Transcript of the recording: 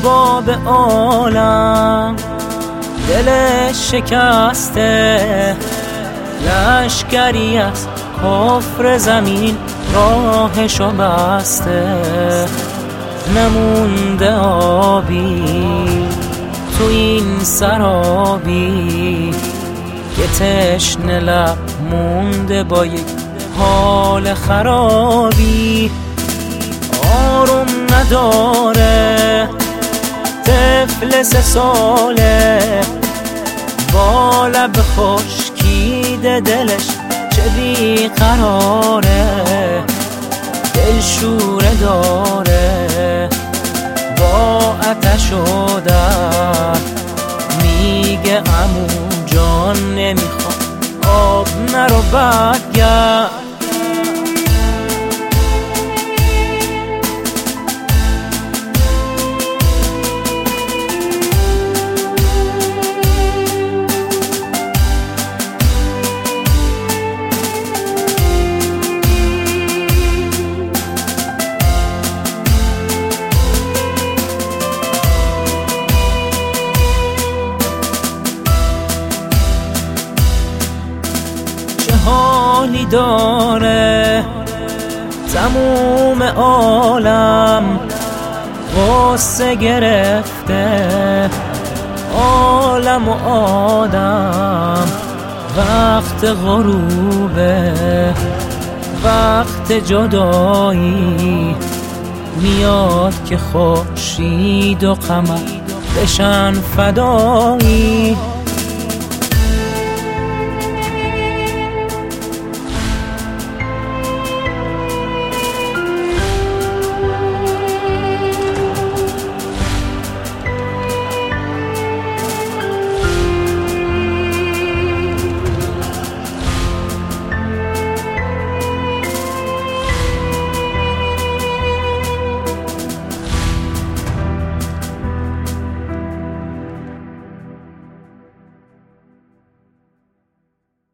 ارباب عالم دلش شکسته، لشکری از کفر زمین راهشو بسته. نمونده آبی تو این سرابی که تشنه لب مونده با یک حال خرابی. آروم نداره طفل 3 ساله، با لب خشکیده دلش چه بیقراره. دلشوره داره با آتش و درد، میگه عمو جان نمیخوام آب نرو برگرد. حالی داره تموم عالم، غصه گرفته عالم و آدم. وقت غروبه، وقت جدایی، میاد که خورشید و قمر بشن فدایی.